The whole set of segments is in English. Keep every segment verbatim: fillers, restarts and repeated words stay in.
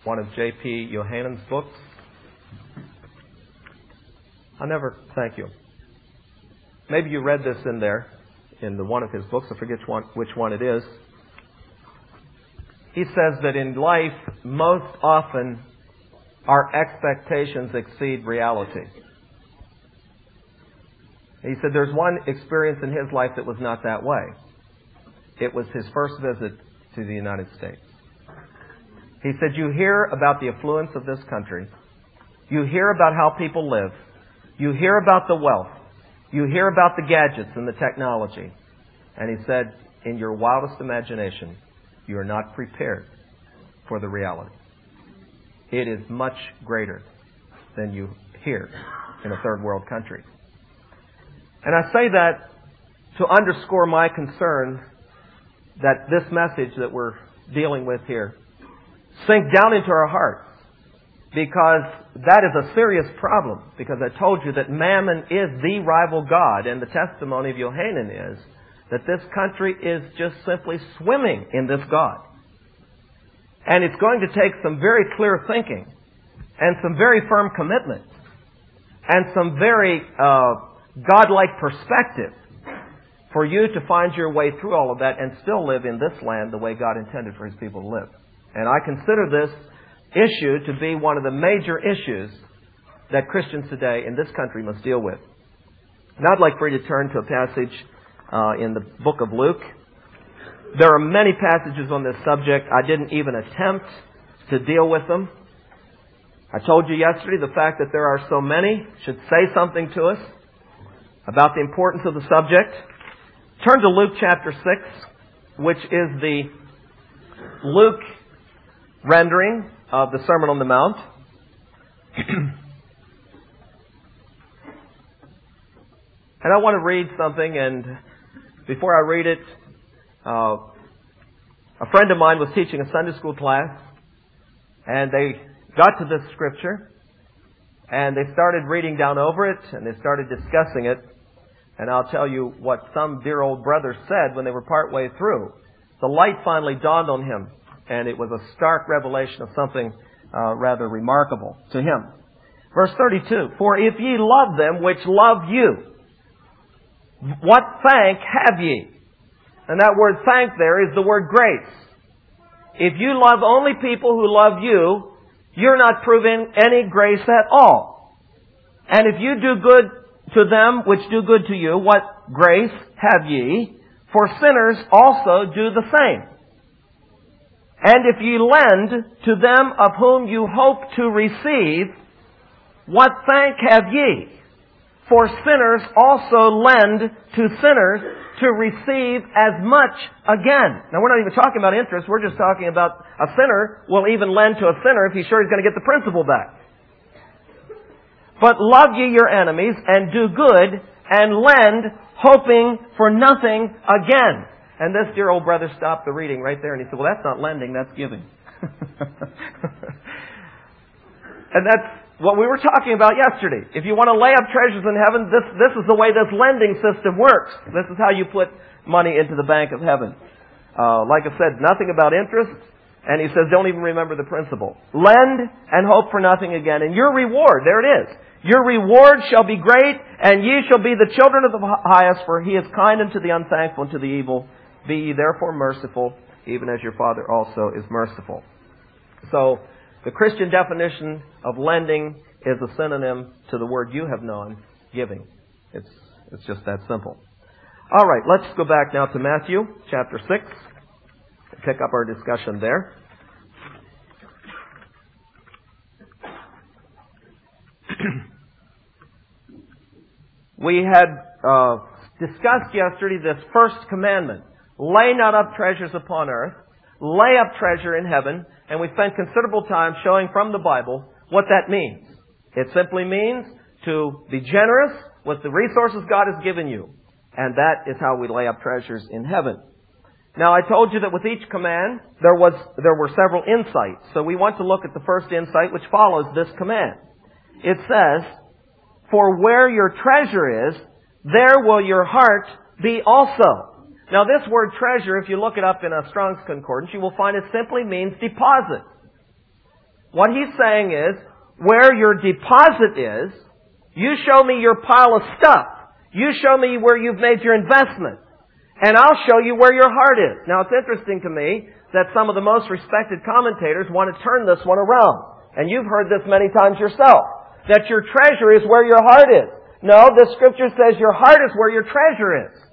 one of J P Johannen's books. I never, thank you. Maybe you read this in there, in the one of his books. I forget which one, which one it is. He says that in life, most often, our expectations exceed reality. He said there's one experience in his life that was not that way. It was his first visit to the United States. He said, you hear about the affluence of this country. You hear about how people live. You hear about the wealth. You hear about the gadgets and the technology. And he said, in your wildest imagination, you are not prepared for the reality. It is much greater than you hear in a third world country. And I say that to underscore my concern that this message that we're dealing with here sink down into our hearts, because that is a serious problem. Because I told you that Mammon is the rival god, and the testimony of Johanan is that this country is just simply swimming in this god. And it's going to take some very clear thinking and some very firm commitment and some very uh, godlike perspective for you to find your way through all of that and still live in this land the way God intended for His people to live. And I consider this issue to be one of the major issues that Christians today in this country must deal with. And I'd like for you to turn to a passage uh, in the book of Luke. There are many passages on this subject. I didn't even attempt to deal with them. I told you yesterday the fact that there are so many should say something to us about the importance of the subject. Turn to Luke chapter six, which is the Luke rendering of the Sermon on the Mount. And I want to read something, and before I read it, uh, a friend of mine was teaching a Sunday school class, and they got to this scripture, and they started reading down over it, and they started discussing it. And I'll tell you what some dear old brother said when they were partway through. The light finally dawned on him, and it was a stark revelation of something uh, rather remarkable to him. Verse thirty-two, for if ye love them which love you, what thank have ye? And that word thank there is the word grace. If you love only people who love you, you're not proving any grace at all. And if you do good to them which do good to you, what grace have ye? For sinners also do the same. And if ye lend to them of whom you hope to receive, what thank have ye? For sinners also lend to sinners to receive as much again. Now, we're not even talking about interest. We're just talking about a sinner will even lend to a sinner if he's sure he's going to get the principal back. But love ye your enemies, and do good, and lend, hoping for nothing again. And this dear old brother stopped the reading right there, and he said, well, that's not lending, that's giving. And that's what we were talking about yesterday. If you want to lay up treasures in heaven, this, this is the way this lending system works. This is how you put money into the bank of heaven. Uh, like I said, nothing about interest. And he says, don't even remember the principle. Lend and hope for nothing again. And your reward, there it is. Your reward shall be great, and ye shall be the children of the highest, for He is kind unto the unthankful and to the evil. Be ye therefore merciful, even as your Father also is merciful. So, the Christian definition of lending is a synonym to the word you have known, giving. It's, it's just that simple. All right, let's go back now to Matthew chapter six. Pick up our discussion there. We had uh, discussed yesterday this first commandment. Lay not up treasures upon earth. Lay up treasure in heaven. And we spent considerable time showing from the Bible what that means. It simply means to be generous with the resources God has given you. And that is how we lay up treasures in heaven. Now, I told you that with each command, there was there were several insights. So we want to look at the first insight, which follows this command. It says, for where your treasure is, there will your heart be also. Now, this word treasure, if you look it up in a Strong's Concordance, you will find it simply means deposit. What he's saying is, where your deposit is, you show me your pile of stuff. You show me where you've made your investment. And I'll show you where your heart is. Now, it's interesting to me that some of the most respected commentators want to turn this one around. And you've heard this many times yourself. That your treasure is where your heart is. No, the Scripture says your heart is where your treasure is.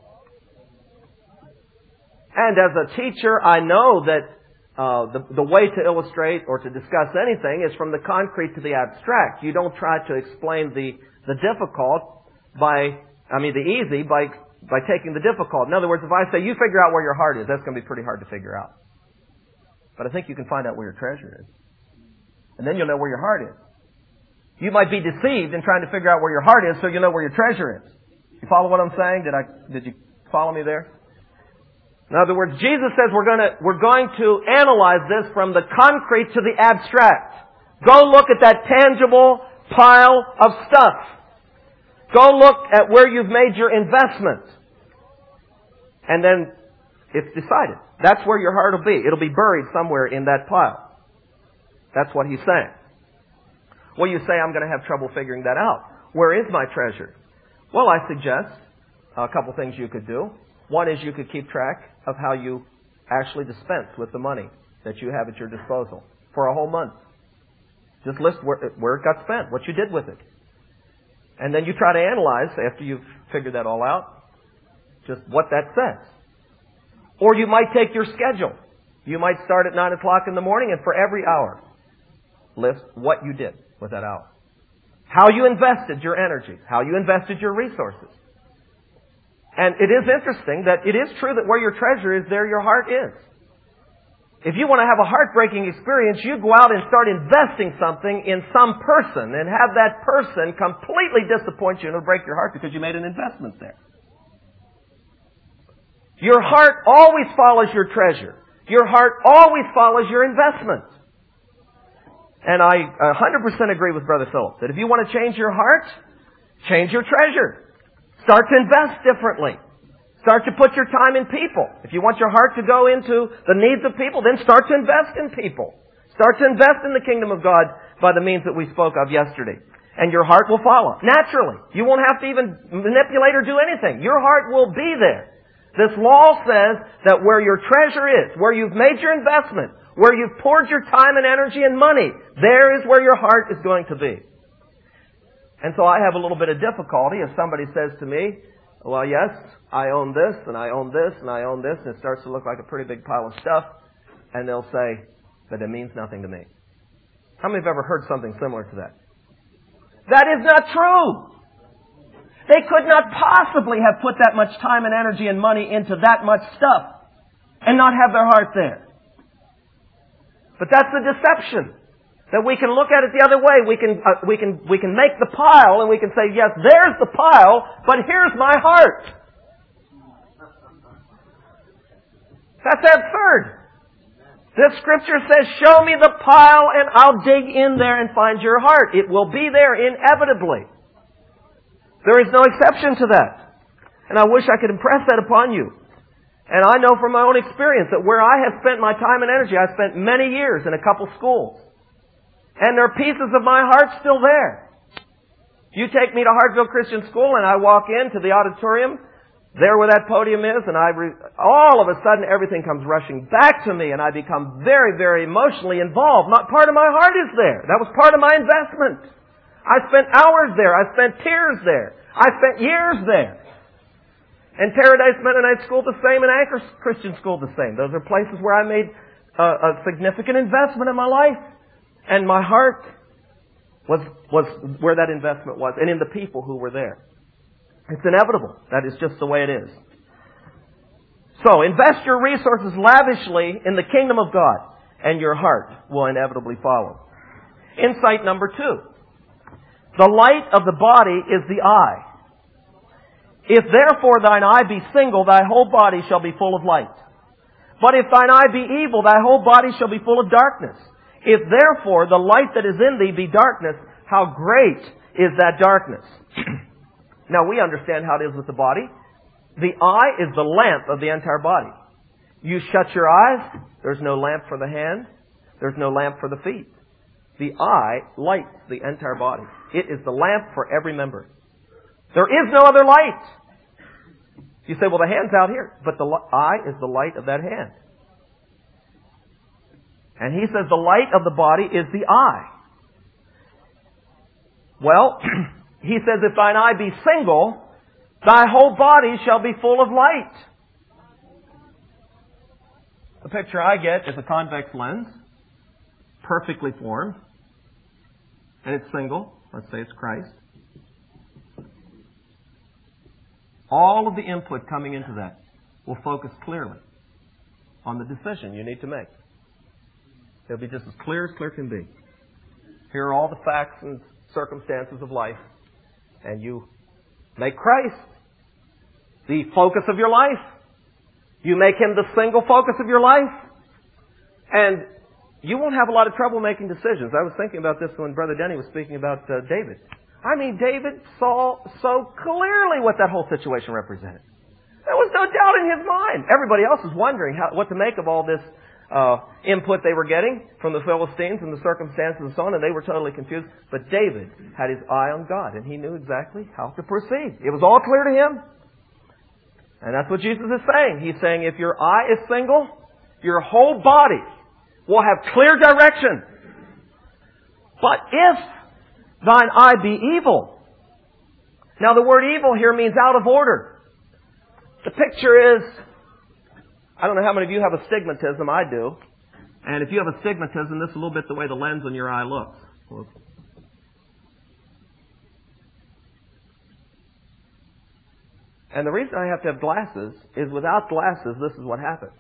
And as a teacher, I know that uh, the, the way to illustrate or to discuss anything is from the concrete to the abstract. You don't try to explain the, the difficult by, I mean the easy, by, by taking the difficult. In other words, if I say, you figure out where your heart is, that's going to be pretty hard to figure out. But I think you can find out where your treasure is. And then you'll know where your heart is. You might be deceived in trying to figure out where your heart is so you'll know where your treasure is. You follow what I'm saying? Did I, did you follow me there? In other words, Jesus says we're going to, we're going to analyze this from the concrete to the abstract. Go look at that tangible pile of stuff. Go look at where you've made your investment. And then it's decided. That's where your heart will be. It'll be buried somewhere in that pile. That's what he's saying. Well, you say, I'm going to have trouble figuring that out. Where is my treasure? Well, I suggest a couple things you could do. One is you could keep track of how you actually dispense with the money that you have at your disposal for a whole month. Just list where, where it got spent, what you did with it. And then you try to analyze, after you've figured that all out, just what that says. Or you might take your schedule. You might start at nine o'clock in the morning and for every hour, list what you did with that hour. How you invested your energy. How you invested your resources. And it is interesting that it is true that where your treasure is, there your heart is. If you want to have a heartbreaking experience, you go out and start investing something in some person and have that person completely disappoint you and it'll break your heart because you made an investment there. Your heart always follows your treasure. Your heart always follows your investment. And I one hundred percent agree with Brother Philip that if you want to change your heart, change your treasure. Start to invest differently. Start to put your time in people. If you want your heart to go into the needs of people, then start to invest in people. Start to invest in the kingdom of God by the means that we spoke of yesterday. And your heart will follow. Naturally. You won't have to even manipulate or do anything. Your heart will be there. This law says that where your treasure is, where you've made your investment, where you've poured your time and energy and money, there is where your heart is going to be. And so I have a little bit of difficulty if somebody says to me, well, yes, I own this, and I own this, and I own this, and it starts to look like a pretty big pile of stuff, and they'll say, but it means nothing to me. How many have ever heard something similar to that? That is not true! They could not possibly have put that much time and energy and money into that much stuff and not have their heart there. But that's the deception. That we can look at it the other way. We can, uh, we can, we can make the pile and we can say, yes, there's the pile, but here's my heart. That's absurd. This scripture says, show me the pile and I'll dig in there and find your heart. It will be there inevitably. There is no exception to that. And I wish I could impress that upon you. And I know from my own experience that where I have spent my time and energy, I spent many years in a couple schools. And there are pieces of my heart still there. You take me to Hartville Christian School and I walk into the auditorium, there where that podium is, and I re- all of a sudden everything comes rushing back to me and I become very, very emotionally involved. Not part of my heart is there. That was part of my investment. I spent hours there. I spent tears there. I spent years there. And Paradise Mennonite School the same, and Anchor Christian School the same. Those are places where I made a, a significant investment in my life. And my heart was, was where that investment was, and in the people who were there. It's inevitable. That is just the way it is. So, invest your resources lavishly in the kingdom of God, and your heart will inevitably follow. Insight number two. The light of the body is the eye. If therefore thine eye be single, thy whole body shall be full of light. But if thine eye be evil, thy whole body shall be full of darkness. If therefore the light that is in thee be darkness, how great is that darkness? Now we understand how it is with the body. The eye is the lamp of the entire body. You shut your eyes, there's no lamp for the hand, there's no lamp for the feet. The eye lights the entire body. It is the lamp for every member. There is no other light. You say, well, the hand's out here. But the eye is the light of that hand. And he says the light of the body is the eye. Well, he says, if thine eye be single, thy whole body shall be full of light. The picture I get is a convex lens, perfectly formed, and it's single. Let's say it's Christ. All of the input coming into that will focus clearly on the decision you need to make. It'll be just as clear as clear can be. Here are all the facts and circumstances of life, and you make Christ the focus of your life. You make Him the single focus of your life, and you won't have a lot of trouble making decisions. I was thinking about this when Brother Denny was speaking about uh, David. I mean, David saw so clearly what that whole situation represented. There was no doubt in his mind. Everybody else was wondering how, what to make of all this uh, input they were getting from the Philistines and the circumstances and so on, and they were totally confused. But David had his eye on God, and he knew exactly how to proceed. It was all clear to him. And that's what Jesus is saying. He's saying if your eye is single, your whole body will have clear direction. But if thine eye be evil. Now the word evil here means out of order. The picture is, I don't know how many of you have astigmatism, I do. And if you have astigmatism, this is a little bit the way the lens on your eye looks. And the reason I have to have glasses is without glasses, this is what happens.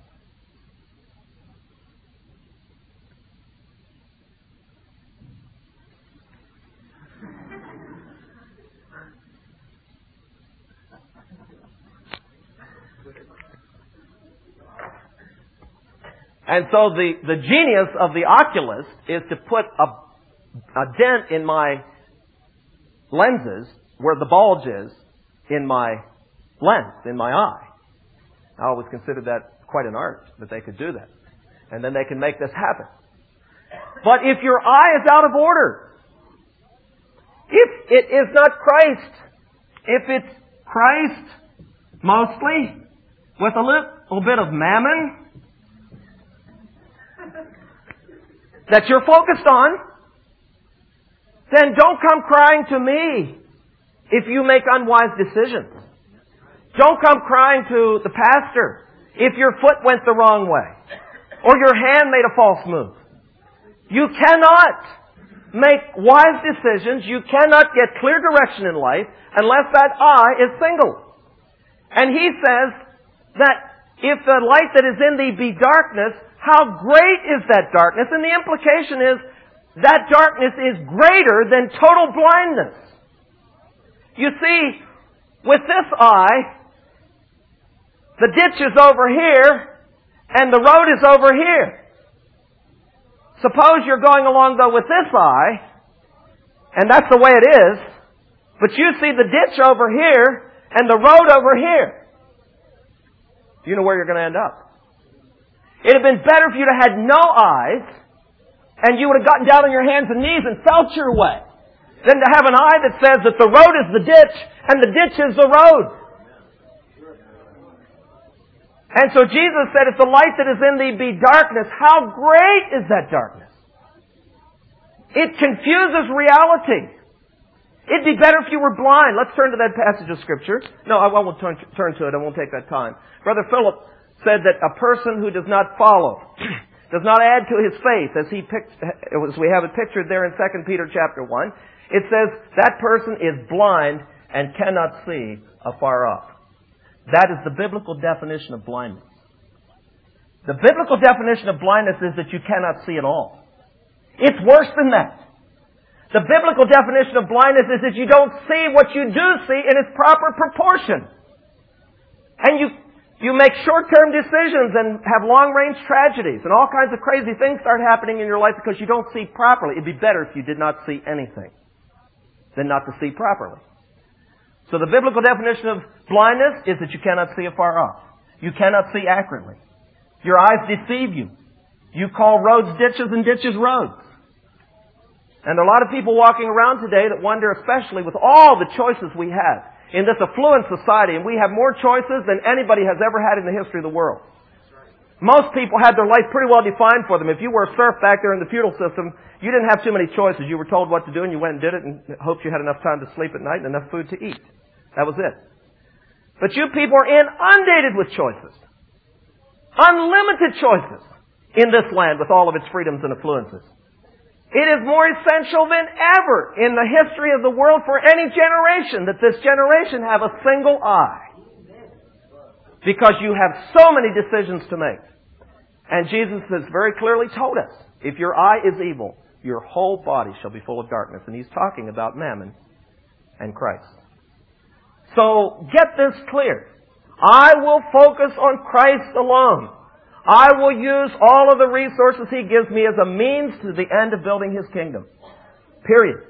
And so the, the genius of the oculist is to put a, a dent in my lenses where the bulge is in my lens, in my eye. I always considered that quite an art, that they could do that. And then they can make this happen. But if your eye is out of order, if it is not Christ, if it's Christ mostly, with a little bit of mammon that you're focused on, then don't come crying to me if you make unwise decisions. Don't come crying to the pastor if your foot went the wrong way or your hand made a false move. You cannot make wise decisions. You cannot get clear direction in life unless that eye is single. And he says that if the light that is in thee be darkness, how great is that darkness? And the implication is that darkness is greater than total blindness. You see, with this eye, the ditch is over here and the road is over here. Suppose you're going along though with this eye, and that's the way it is, but you see the ditch over here and the road over here. Do you know where you're going to end up? It'd have been better if you'd have had no eyes and you would have gotten down on your hands and knees and felt your way than to have an eye that says that the road is the ditch and the ditch is the road. And so Jesus said, if the light that is in thee be darkness, how great is that darkness? It confuses reality. It'd be better if you were blind. Let's turn to that passage of Scripture. No, I won't turn, turn to it. I won't take that time. Brother Philip said that a person who does not follow, does not add to his faith, as he picked, as we have it pictured there in Second Peter chapter one, it says that person is blind and cannot see afar off. That is the biblical definition of blindness. The biblical definition of blindness is that you cannot see at all. It's worse than that. The biblical definition of blindness is that you don't see what you do see in its proper proportion. And you You make short-term decisions and have long-range tragedies, and all kinds of crazy things start happening in your life because you don't see properly. It'd be better if you did not see anything than not to see properly. So the biblical definition of blindness is that you cannot see afar off. You cannot see accurately. Your eyes deceive you. You call roads ditches and ditches roads. And there are a lot of people walking around today that wonder, especially with all the choices we have in this affluent society, and we have more choices than anybody has ever had in the history of the world. Most people had their life pretty well defined for them. If you were a serf back there in the feudal system, you didn't have too many choices. You were told what to do and you went and did it and hoped you had enough time to sleep at night and enough food to eat. That was it. But you people are inundated with choices. Unlimited choices in this land with all of its freedoms and affluences. It is more essential than ever in the history of the world for any generation that this generation have a single eye. Because you have so many decisions to make. And Jesus has very clearly told us, if your eye is evil, your whole body shall be full of darkness. And He's talking about mammon and Christ. So get this clear. I will focus on Christ alone. I will use all of the resources He gives me as a means to the end of building His kingdom. Period.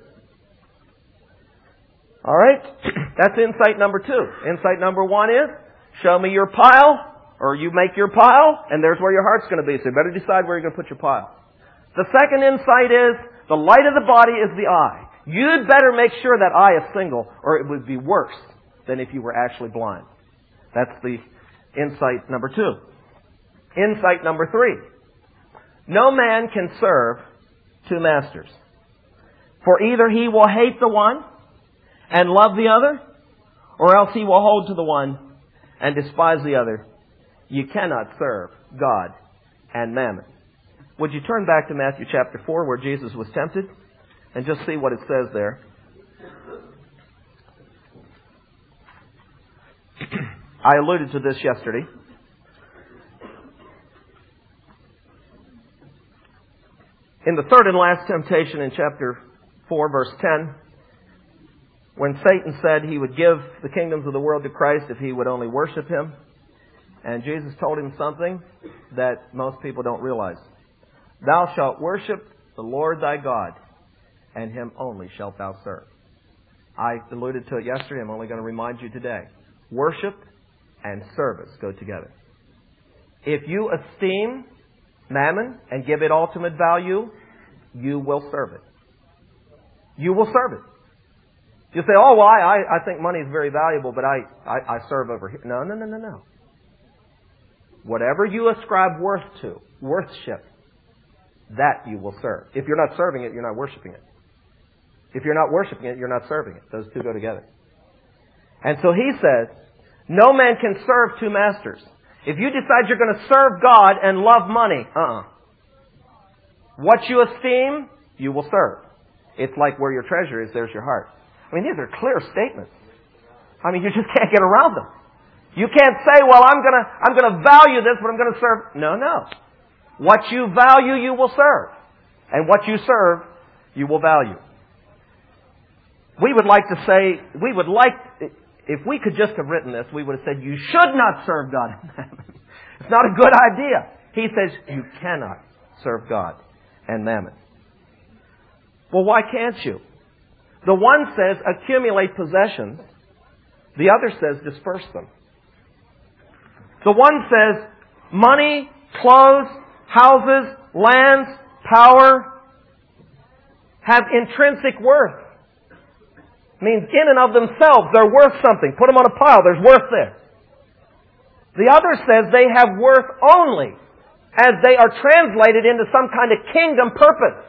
All right? That's insight number two. Insight number one is, show me your pile, or you make your pile, and there's where your heart's going to be. So you better decide where you're going to put your pile. The second insight is, the light of the body is the eye. You'd better make sure that eye is single, or it would be worse than if you were actually blind. That's the insight number two. Insight number three. No man can serve two masters. For either he will hate the one and love the other, or else he will hold to the one and despise the other. You cannot serve God and mammon. Would you turn back to Matthew chapter four where Jesus was tempted and just see what it says there. I alluded to this yesterday. In the third and last temptation in chapter four, verse ten, when Satan said he would give the kingdoms of the world to Christ if he would only worship Him, and Jesus told him something that most people don't realize. Thou shalt worship the Lord thy God, and Him only shalt thou serve. I alluded to it yesterday. I'm only going to remind you today. Worship and service go together. If you esteem mammon and give it ultimate value, you will serve it. You will serve it. You say, oh, well, I, I think money is very valuable, but I, I, I serve over here. No, no, no, no, no. Whatever you ascribe worth to, worthship, that you will serve. If you're not serving it, you're not worshiping it. If you're not worshiping it, you're not serving it. Those two go together. And so He says, no man can serve two masters. If you decide you're going to serve God and love money, uh-uh. What you esteem, you will serve. It's like where your treasure is, there's your heart. I mean, these are clear statements. I mean, you just can't get around them. You can't say, well, I'm going to I'm going to value this, but I'm going to serve. No, no. What you value, you will serve. And what you serve, you will value. We would like to say, we would like, if we could just have written this, we would have said, you should not serve God and mammon. It's not a good idea. He says, you cannot serve God and mammon. Well, why can't you? The one says, accumulate possessions. The other says, disperse them. The one says, money, clothes, houses, lands, power have intrinsic worth. Means in and of themselves, they're worth something. Put them on a pile, there's worth there. The other says they have worth only as they are translated into some kind of kingdom purpose.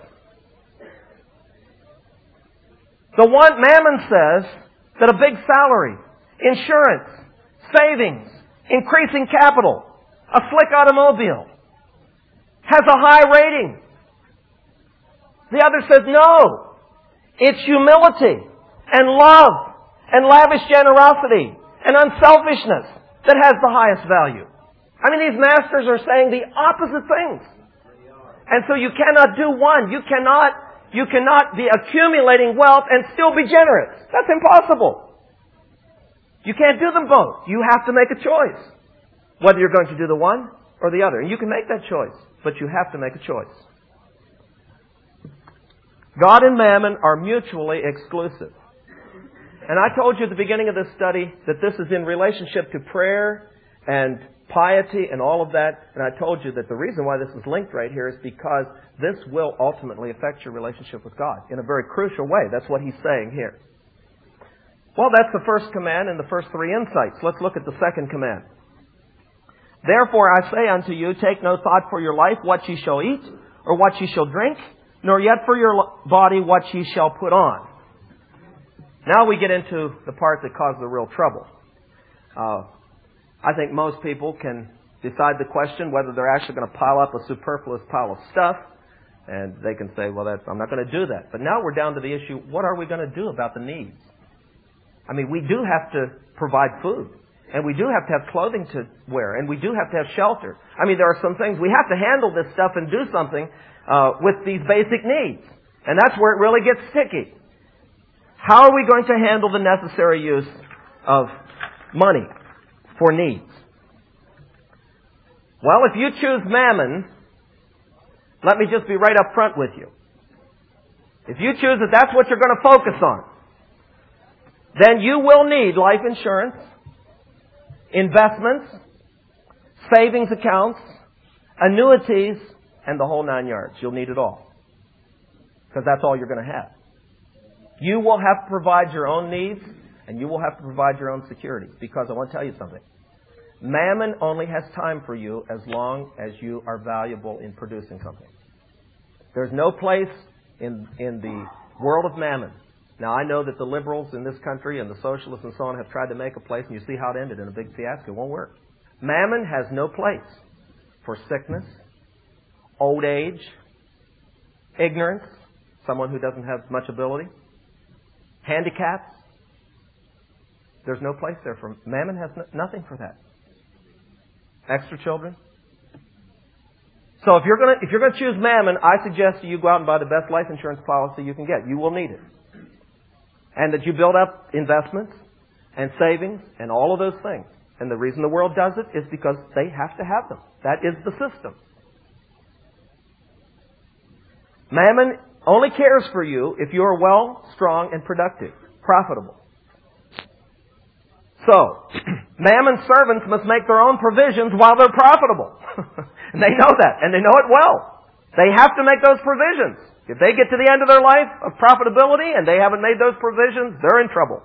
The one, Mammon says that a big salary, insurance, savings, increasing capital, a slick automobile, has a high rating. The other says no. It's humility and love and lavish generosity and unselfishness that has the highest value. I mean, these masters are saying the opposite things. And so you cannot do one. You cannot, you cannot be accumulating wealth and still be generous. That's impossible. You can't do them both. You have to make a choice. Whether you're going to do the one or the other. And you can make that choice, but you have to make a choice. God and mammon are mutually exclusive. And I told you at the beginning of this study that this is in relationship to prayer and piety and all of that. And I told you that the reason why this is linked right here is because this will ultimately affect your relationship with God in a very crucial way. That's what he's saying here. Well, that's the first command and the first three insights. Let's look at the second command. Therefore I say unto you, take no thought for your life, what ye shall eat, or what ye shall drink, nor yet for your body what ye shall put on. Now we get into the part that caused the real trouble. Uh, I think most people can decide the question whether they're actually going to pile up a superfluous pile of stuff, and they can say, well, that's, I'm not going to do that. But now we're down to the issue, what are we going to do about the needs? I mean, we do have to provide food, and we do have to have clothing to wear, and we do have to have shelter. I mean, there are some things, we have to handle this stuff and do something uh, with these basic needs. And that's where it really gets sticky. How are we going to handle the necessary use of money for needs? Well, if you choose mammon, let me just be right up front with you. If you choose that that's what you're going to focus on, then you will need life insurance, investments, savings accounts, annuities, and the whole nine yards. You'll need it all. Because that's all you're going to have. You will have to provide your own needs, and you will have to provide your own security. Because I want to tell you something. Mammon only has time for you as long as you are valuable in producing something. There's no place in, in the world of mammon. Now, I know that the liberals in this country and the socialists and so on have tried to make a place, and you see how it ended in a big fiasco. It won't work. Mammon has no place for sickness, old age, ignorance, someone who doesn't have much ability, handicaps. There's no place there for mammon. Has no, nothing for that. Extra children. So if you're going to if you're going to choose mammon, I suggest you go out and buy the best life insurance policy you can get. You will need it, and that you build up investments and savings and all of those things. And the reason the world does it is because they have to have them. That is the system. Mammon only cares for you if you are well, strong, and productive, profitable. So, Mammon's servants must make their own provisions while they're profitable. And they know that, and they know it well. They have to make those provisions. If they get to the end of their life of profitability and they haven't made those provisions, they're in trouble.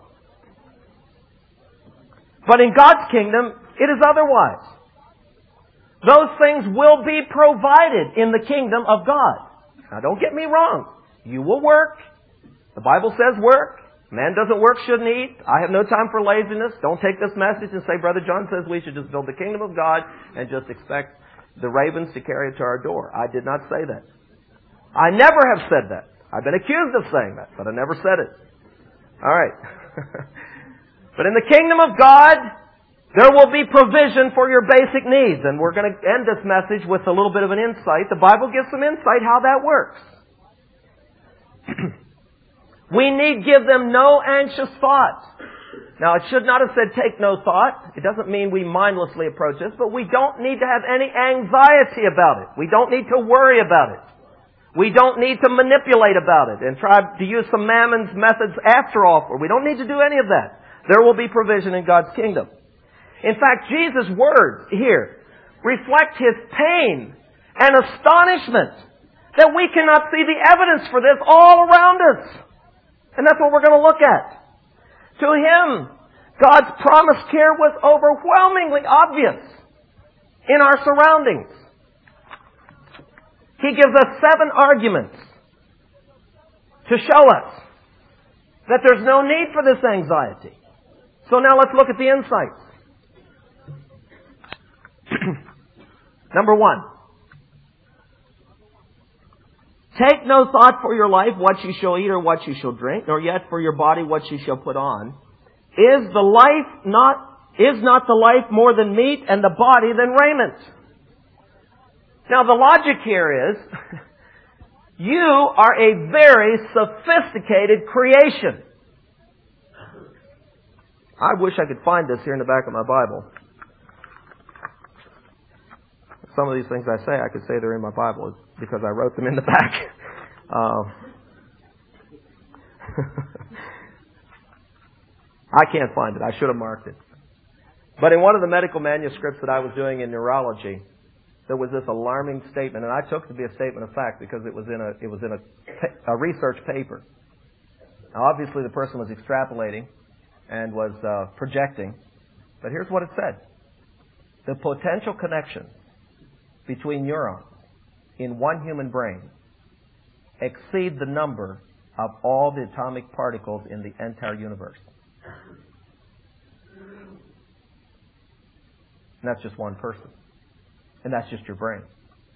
But in God's kingdom, it is otherwise. Those things will be provided in the kingdom of God. Now, don't get me wrong. You will work. The Bible says work. Man doesn't work, shouldn't eat. I have no time for laziness. Don't take this message and say, Brother John says we should just build the kingdom of God and just expect the ravens to carry it to our door. I did not say that. I never have said that. I've been accused of saying that, but I never said it. All right. But in the kingdom of God, there will be provision for your basic needs. And we're going to end this message with a little bit of an insight. The Bible gives some insight how that works. We need give them no anxious thought. Now, it should not have said take no thought. It doesn't mean we mindlessly approach this, but we don't need to have any anxiety about it. We don't need to worry about it. We don't need to manipulate about it and try to use some mammon's methods after all. We don't need to do any of that. There will be provision in God's kingdom. In fact, Jesus' words here reflect His pain and astonishment that we cannot see the evidence for this all around us. And that's what we're going to look at. To Him, God's promised care was overwhelmingly obvious in our surroundings. He gives us seven arguments to show us that there's no need for this anxiety. So now let's look at the insights. Number one. Take no thought for your life, what you shall eat or what you shall drink, nor yet for your body what you shall put on. Is the life not, is not the life more than meat and the body than raiment? Now the logic here is, you are a very sophisticated creation. I wish I could find this here in the back of my Bible. Some of these things I say, I could say they're in my Bible because I wrote them in the back. Uh, I can't find it. I should have marked it. But in one of the medical manuscripts that I was doing in neurology, there was this alarming statement, and I took it to be a statement of fact because it was in a it was in a, a research paper. Now, obviously, the person was extrapolating and was uh, projecting, but here's what it said: the potential connection between neurons in one human brain exceed the number of all the atomic particles in the entire universe. And that's just one person. And that's just your brain.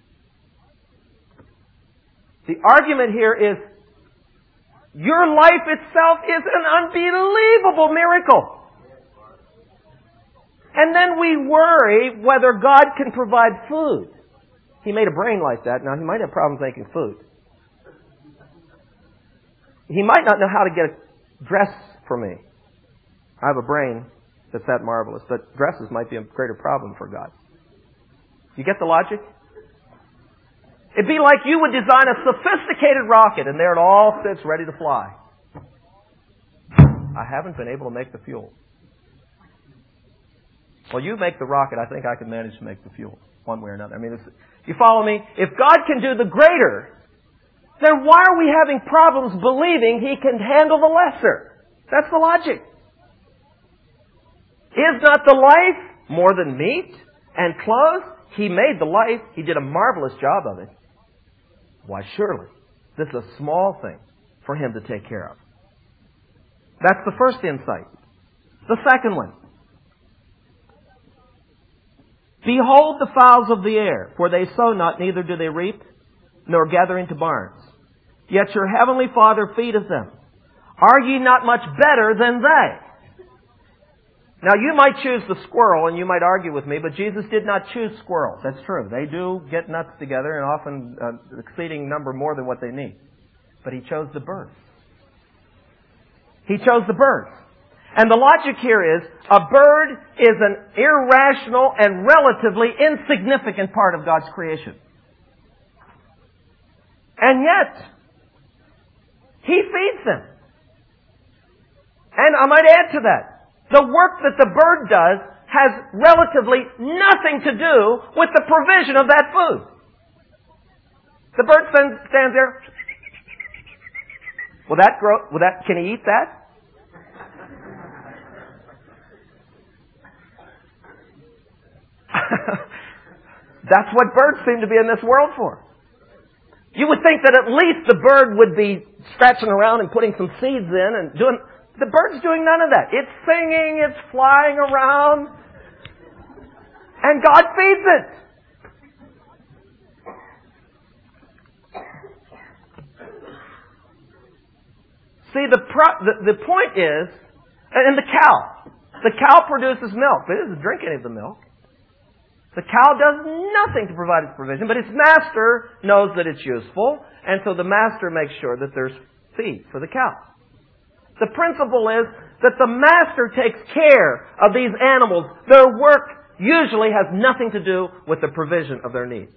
The argument here is your life itself is an unbelievable miracle. And then we worry whether God can provide food. He made a brain like that. Now, he might have problems making food. He might not know how to get a dress for me. I have a brain that's that marvelous, but dresses might be a greater problem for God. You get the logic? It'd be like you would design a sophisticated rocket, and there it all sits ready to fly. I haven't been able to make the fuel. Well, you make the rocket. I think I can manage to make the fuel, one way or another. I mean, it's, you follow me? If God can do the greater, then why are we having problems believing He can handle the lesser? That's the logic. Is not the life more than meat and clothes? He made the life. He did a marvelous job of it. Why, surely, this is a small thing for Him to take care of. That's the first insight. The second one. Behold the fowls of the air, for they sow not, neither do they reap, nor gather into barns. Yet your heavenly Father feedeth them. Are ye not much better than they? Now, you might choose the squirrel, and you might argue with me, but Jesus did not choose squirrels. That's true. They do get nuts together, and often uh, exceeding number more than what they need. But He chose the birds. He chose the birds. And the logic here is, a bird is an irrational and relatively insignificant part of God's creation. And yet, He feeds them. And I might add to that, the work that the bird does has relatively nothing to do with the provision of that food. The bird stands there. Will that grow? Will that? Can he eat that? That's what birds seem to be in this world for. You would think that at least the bird would be scratching around and putting some seeds in and doing... The bird's doing none of that. It's singing, it's flying around, and God feeds it. See, the, pro- the, the point is, and the cow. The cow produces milk, but it doesn't drink any of the milk. The cow does nothing to provide its provision, but its master knows that it's useful, and so the master makes sure that there's feed for the cow. The principle is that the master takes care of these animals. Their work usually has nothing to do with the provision of their needs.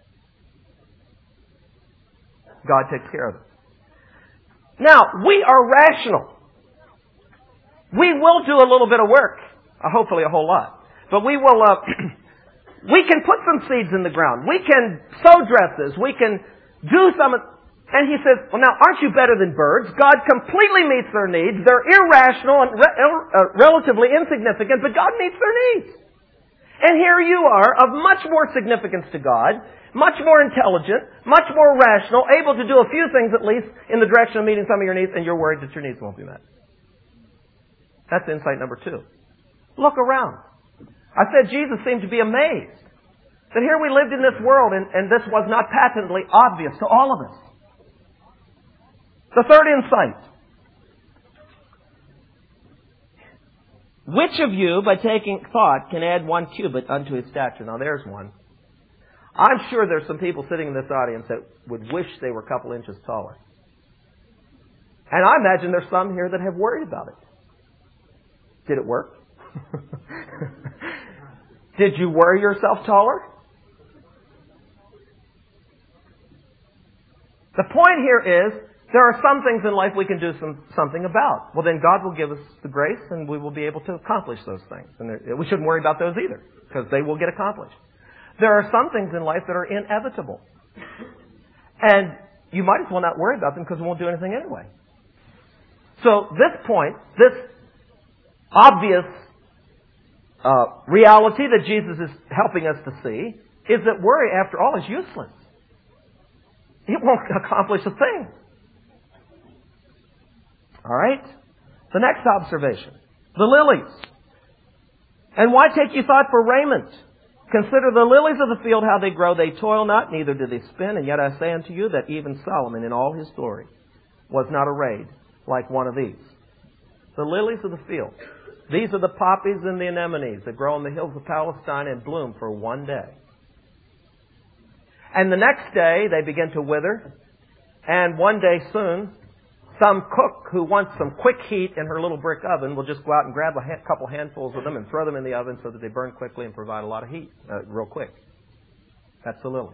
God takes care of them. Now, we are rational. We will do a little bit of work. Uh, hopefully a whole lot. But we will, uh, we can put some seeds in the ground. We can sow dresses. We can do some... And He says, well, now, aren't you better than birds? God completely meets their needs. They're irrational and re- uh, relatively insignificant, but God meets their needs. And here you are, of much more significance to God, much more intelligent, much more rational, able to do a few things at least in the direction of meeting some of your needs, and you're worried that your needs won't be met. That's insight number two. Look around. I said Jesus seemed to be amazed that here we lived in this world, and, and this was not patently obvious to all of us. The third insight. Which of you, by taking thought, can add one cubit unto his stature? Now there's one. I'm sure there's some people sitting in this audience that would wish they were a couple inches taller. And I imagine there's some here that have worried about it. Did it work? Did you worry yourself taller? The point here is There are some things in life we can do some, something about. Well, then God will give us the grace and we will be able to accomplish those things. And we shouldn't worry about those either, because they will get accomplished. There are some things in life that are inevitable. And you might as well not worry about them because we won't do anything anyway. So this point, this obvious uh, reality that Jesus is helping us to see is that worry, after all, is useless. It won't accomplish a thing. All right? The next observation. The lilies. And why take you thought for raiment? Consider the lilies of the field, how they grow. They toil not, neither do they spin. And yet I say unto you that even Solomon in all his glory was not arrayed like one of these. The lilies of the field. These are the poppies and the anemones that grow on the hills of Palestine and bloom for one day. And the next day they begin to wither. And one day soon, some cook who wants some quick heat in her little brick oven will just go out and grab a ha- couple handfuls of them and throw them in the oven so that they burn quickly and provide a lot of heat uh, real quick. That's the lily.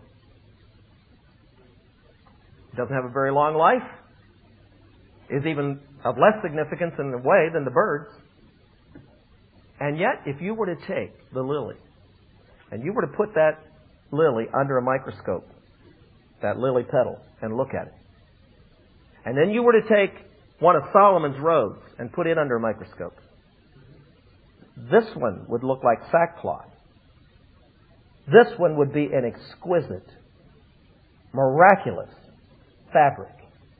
It doesn't have a very long life. Is even of less significance in a way than the birds. And yet, if you were to take the lily and you were to put that lily under a microscope, that lily petal, and look at it, and then you were to take one of Solomon's robes and put it under a microscope, this one would look like sackcloth. This one would be an exquisite, miraculous fabric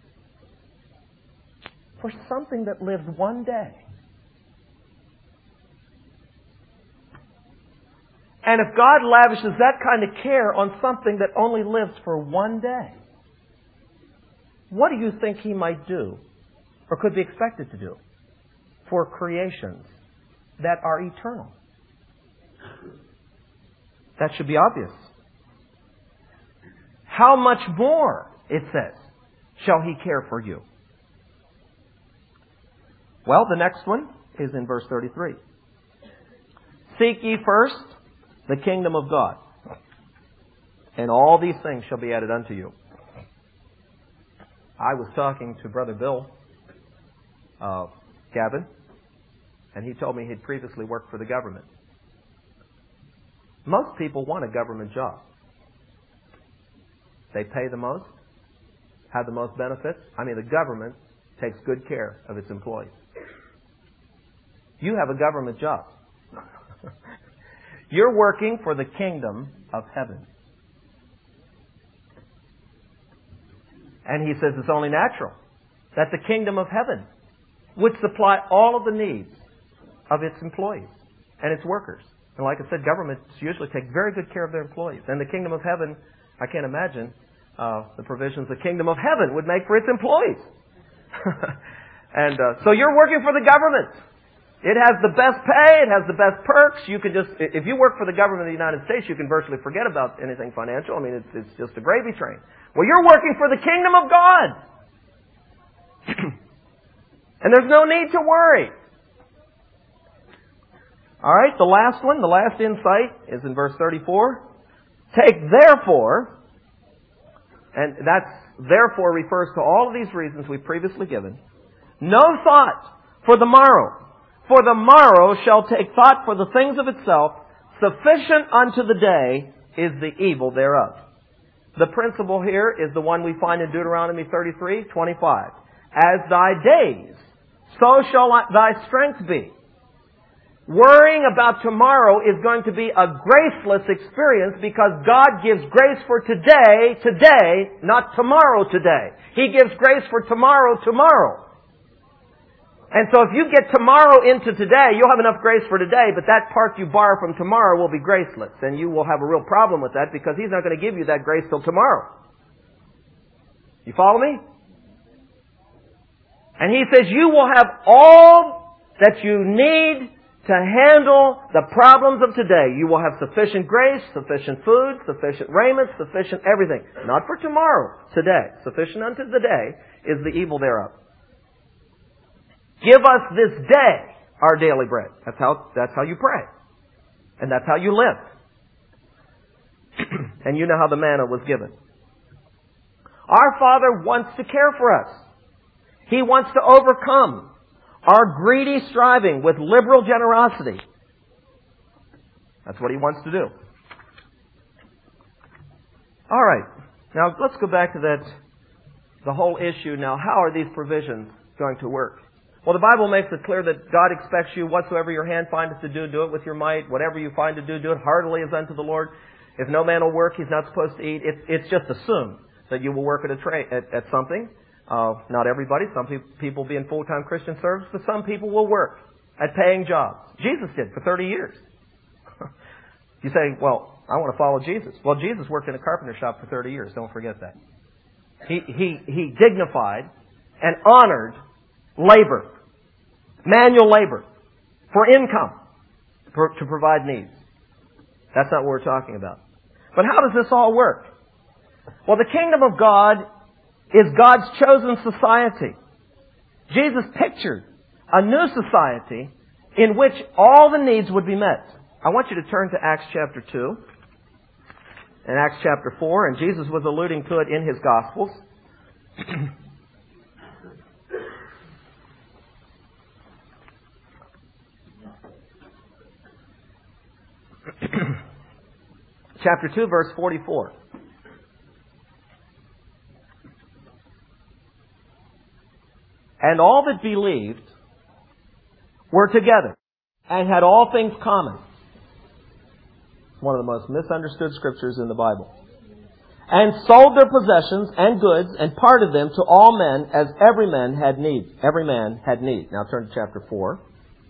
for something that lived one day. And if God lavishes that kind of care on something that only lives for one day, what do you think He might do, or could be expected to do, for creations that are eternal? That should be obvious. How much more, it says, shall He care for you? Well, the next one is in verse thirty-three. Seek ye first the kingdom of God, and all these things shall be added unto you. I was talking to Brother Bill uh, Gavin, and he told me he'd previously worked for the government. Most people want a government job. They pay the most, have the most benefits. I mean, the government takes good care of its employees. You have a government job. You're working for the kingdom of heaven. And he says it's only natural that the kingdom of heaven would supply all of the needs of its employees and its workers. And like I said, governments usually take very good care of their employees. And the kingdom of heaven, I can't imagine uh, the provisions the kingdom of heaven would make for its employees. and uh, so you're working for the government. It has the best pay. It has the best perks. You can just, if you work for the government of the United States, you can virtually forget about anything financial. I mean, it's, it's just a gravy train. Well, you're working for the kingdom of God. And there's no need to worry. All right, the last one, the last insight is in verse thirty-four. Take therefore, and that's therefore refers to all of these reasons we've previously given, no thought for the morrow. For the morrow shall take thought for the things of itself. Sufficient unto the day is the evil thereof. The principle here is the one we find in Deuteronomy thirty-three twenty-five. As thy days, so shall thy strength be. Worrying about tomorrow is going to be a graceless experience because God gives grace for today, today, not tomorrow, today. He gives grace for tomorrow, tomorrow. And so if you get tomorrow into today, you'll have enough grace for today, but that part you borrow from tomorrow will be graceless. And you will have a real problem with that because He's not going to give you that grace till tomorrow. You follow me? And He says you will have all that you need to handle the problems of today. You will have sufficient grace, sufficient food, sufficient raiment, sufficient everything. Not for tomorrow, today. Sufficient unto the day is the evil thereof. Give us this day our daily bread. That's how, that's how you pray. And that's how you live. And you know how the manna was given. Our Father wants to care for us. He wants to overcome our greedy striving with liberal generosity. That's what He wants to do. All right. Now, let's go back to that, the whole issue. Now, how are these provisions going to work? Well, the Bible makes it clear that God expects you, whatsoever your hand findeth to do, do it with your might. Whatever you find to do, do it heartily as unto the Lord. If no man will work, he's not supposed to eat. It's, it's just assumed that you will work at a tra- at, at something. Uh, not everybody. Some pe- people be in full-time Christian service, but some people will work at paying jobs. Jesus did for thirty years. You say, well, I want to follow Jesus. Well, Jesus worked in a carpenter shop for thirty years. Don't forget that. He, he, he dignified and honored labor, manual labor, for income, for, to provide needs. That's not what we're talking about. But how does this all work? Well, the kingdom of God is God's chosen society. Jesus pictured a new society in which all the needs would be met. I want you to turn to Acts chapter two and Acts chapter four, and Jesus was alluding to it in His Gospels. Chapter two, verse forty-four. And all that believed were together and had all things common. One of the most misunderstood scriptures in the Bible. And sold their possessions and goods and parted them to all men as every man had need. Every man had need. Now turn to chapter four.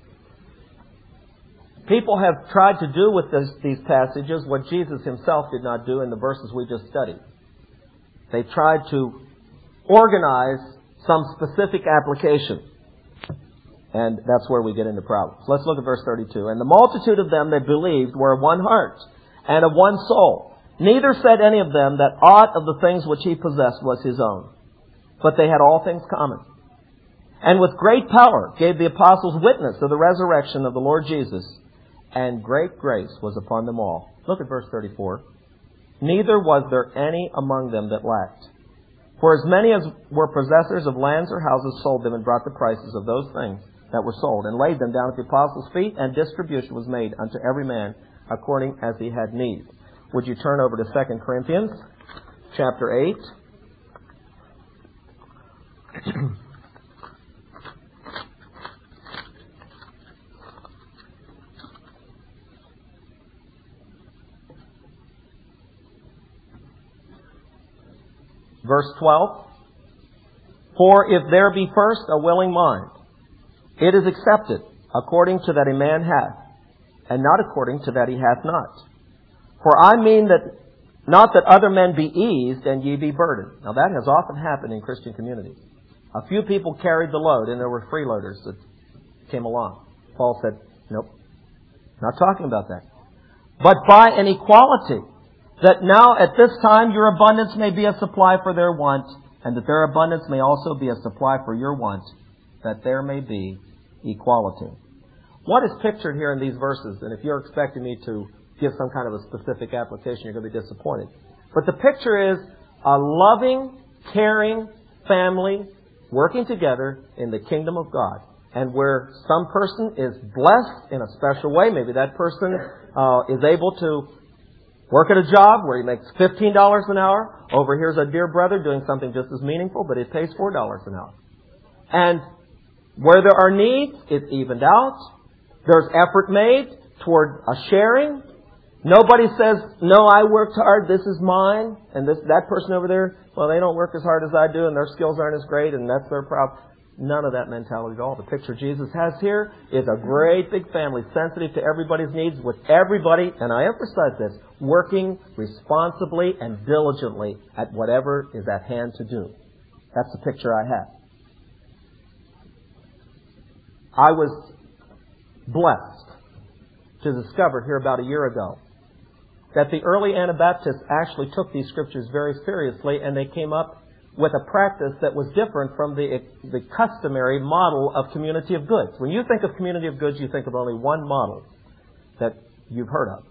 People have tried to do with this, these passages what Jesus Himself did not do in the verses we just studied. They tried to organize some specific application. And that's where we get into problems. Let's look at verse thirty-two. And the multitude of them that believed were of one heart and of one soul. Neither said any of them that aught of the things which he possessed was his own, but they had all things common. And with great power gave the apostles witness of the resurrection of the Lord Jesus, and great grace was upon them all. Look at verse thirty-four. Neither was there any among them that lacked. For as many as were possessors of lands or houses sold them and brought the prices of those things that were sold, and laid them down at the apostles' feet, and distribution was made unto every man according as he had need. Would you turn over to Second Corinthians chapter eight? Verse twelve. For if there be first a willing mind, it is accepted according to that a man hath, and not according to that he hath not. For I mean that not that other men be eased and ye be burdened. Now that has often happened in Christian communities. A few people carried the load, and there were freeloaders that came along. Paul said, nope, not talking about that. But by an equality, that now at this time your abundance may be a supply for their want, and that their abundance may also be a supply for your want, that there may be equality. What is pictured here in these verses, and if you're expecting me to give some kind of a specific application, you're going to be disappointed. But the picture is a loving, caring family working together in the kingdom of God. And where some person is blessed in a special way, maybe that person uh, is able to work at a job where he makes fifteen dollars an hour. Over here's a dear brother doing something just as meaningful, but it pays four dollars an hour. And where there are needs, it's evened out. There's effort made toward a sharing. Nobody says, no, I worked hard, this is mine. And this that person over there, well, they don't work as hard as I do, and their skills aren't as great, and that's their problem. None of that mentality at all. The picture Jesus has here is a great big family, sensitive to everybody's needs, with everybody, and I emphasize this, working responsibly and diligently at whatever is at hand to do. That's the picture I have. I was blessed to discover here about a year ago that the early Anabaptists actually took these scriptures very seriously, and they came up with a practice that was different from the, the customary model of community of goods. When you think of community of goods, you think of only one model that you've heard of.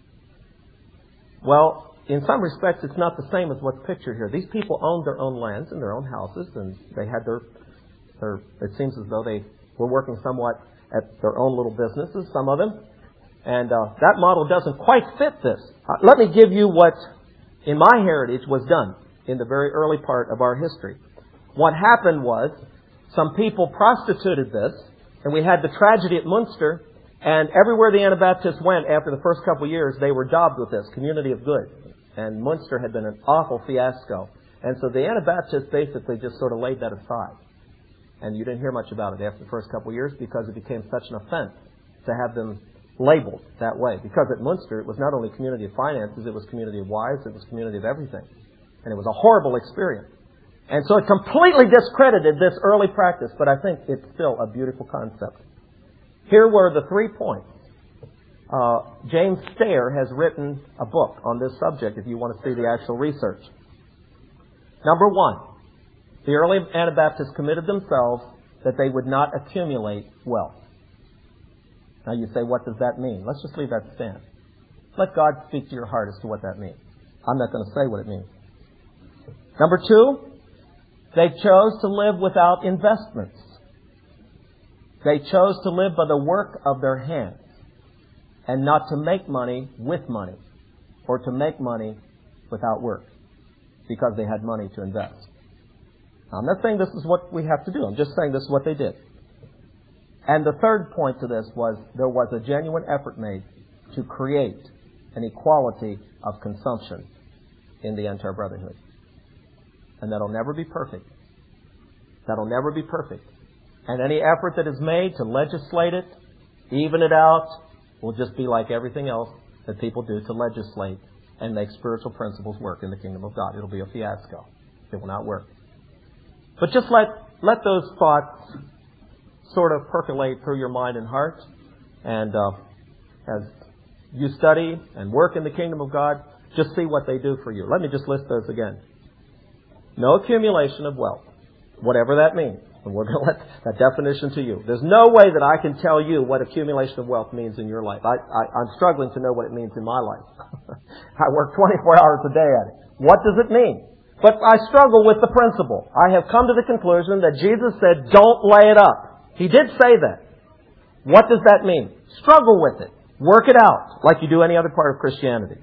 Well, in some respects, it's not the same as what's pictured here. These people owned their own lands and their own houses, and they had their They're, it seems as though they were working somewhat at their own little businesses, some of them. And uh, that model doesn't quite fit this. Uh, let me give you what, in my heritage, was done in the very early part of our history. What happened was, some people prostituted this, and we had the tragedy at Munster, and everywhere the Anabaptists went after the first couple of years, they were daubed with this, community of good. And Munster had been an awful fiasco. And so the Anabaptists basically just sort of laid that aside. And you didn't hear much about it after the first couple of years because it became such an offense to have them labeled that way. Because at Munster, it was not only community of finances, it was community of wives, it was community of everything. And it was a horrible experience. And so it completely discredited this early practice, but I think it's still a beautiful concept. Here were the three points. Uh, James Stayer has written a book on this subject if you want to see the actual research. Number one, the early Anabaptists committed themselves that they would not accumulate wealth. Now you say, what does that mean? Let's just leave that stand. Let God speak to your heart as to what that means. I'm not going to say what it means. Number two, they chose to live without investments. They chose to live by the work of their hands and not to make money with money or to make money without work because they had money to invest. Now, I'm not saying this is what we have to do. I'm just saying this is what they did. And the third point to this was there was a genuine effort made to create an equality of consumption in the entire brotherhood. And that'll never be perfect. That'll never be perfect. And any effort that is made to legislate it, even it out, will just be like everything else that people do to legislate and make spiritual principles work in the kingdom of God. It'll be a fiasco. It will not work. But just let, let those thoughts sort of percolate through your mind and heart. And uh, as you study and work in the kingdom of God, just see what they do for you. Let me just list those again. No accumulation of wealth, whatever that means. And we're going to let that definition to you. There's no way that I can tell you what accumulation of wealth means in your life. I, I, I'm struggling to know what it means in my life. I work twenty-four hours a day at it. What does it mean? But I struggle with the principle. I have come to the conclusion that Jesus said, don't lay it up. He did say that. What does that mean? Struggle with it. Work it out like you do any other part of Christianity.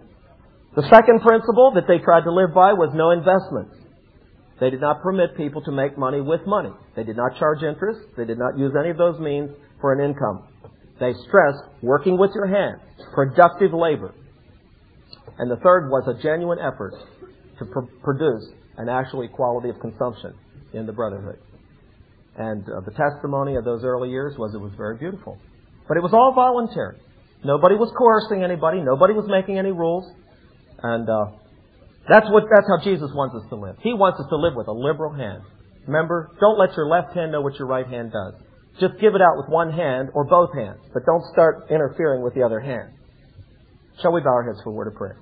The second principle that they tried to live by was no investments. They did not permit people to make money with money. They did not charge interest. They did not use any of those means for an income. They stressed working with your hands, productive labor. And the third was a genuine effort to pr- produce an actual equality of consumption in the brotherhood. And uh, the testimony of those early years was it was very beautiful. But it was all voluntary. Nobody was coercing anybody. Nobody was making any rules. And uh, that's what that's how Jesus wants us to live. He wants us to live with a liberal hand. Remember, don't let your left hand know what your right hand does. Just give it out with one hand or both hands. But don't start interfering with the other hand. Shall we bow our heads for a word of prayer?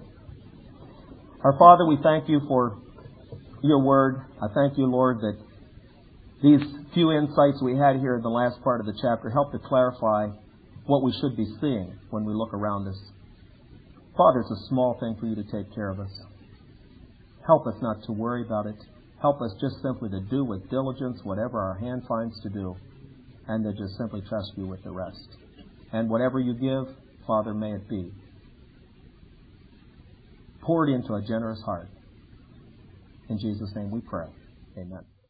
Our Father, we thank you for your word. I thank you, Lord, that these few insights we had here in the last part of the chapter help to clarify what we should be seeing when we look around us. Father, it's a small thing for you to take care of us. Help us not to worry about it. Help us just simply to do with diligence whatever our hand finds to do, and to just simply trust you with the rest. And whatever you give, Father, may it be poured into a generous heart. In Jesus' name we pray. Amen.